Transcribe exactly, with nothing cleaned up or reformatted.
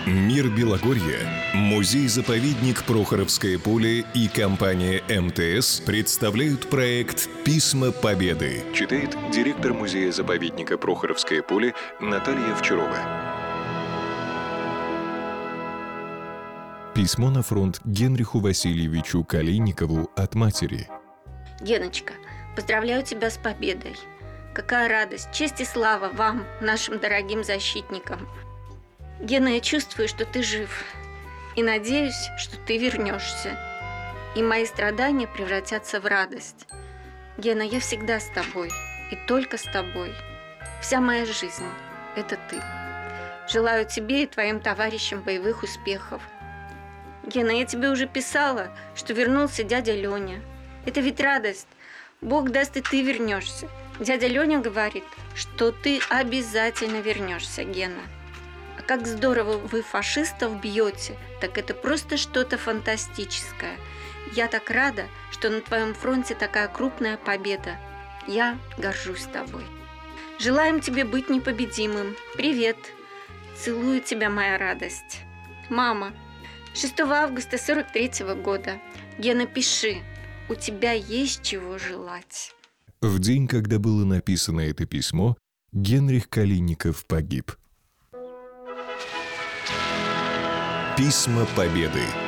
Мир Белогорья, музей-заповедник Прохоровское поле и компания эм тэ эс представляют проект «Письма Победы». Читает директор музея-заповедника Прохоровское поле Наталья Вчурова. Письмо на фронт Генриху Васильевичу Калийникову от матери. Геночка, поздравляю тебя с победой. Какая радость, честь и слава вам, нашим дорогим защитникам. Гена, я чувствую, что ты жив, и надеюсь, что ты вернешься, и мои страдания превратятся в радость. Гена, я всегда с тобой, и только с тобой. Вся моя жизнь – это ты. Желаю тебе и твоим товарищам боевых успехов. Гена, я тебе уже писала, что вернулся дядя Леня. Это ведь радость. Бог даст, и ты вернешься. Дядя Леня говорит, что ты обязательно вернешься, Гена. А как здорово вы фашистов бьете, так это просто что-то фантастическое. Я так рада, что на твоем фронте такая крупная победа. Я горжусь тобой. Желаем тебе быть непобедимым. Привет. Целую тебя, моя радость. Мама. шестого августа сорок третьего года. Гена, пиши. У тебя есть чего желать. В день, когда было написано это письмо, Генрих Калийников погиб. Письма Победы.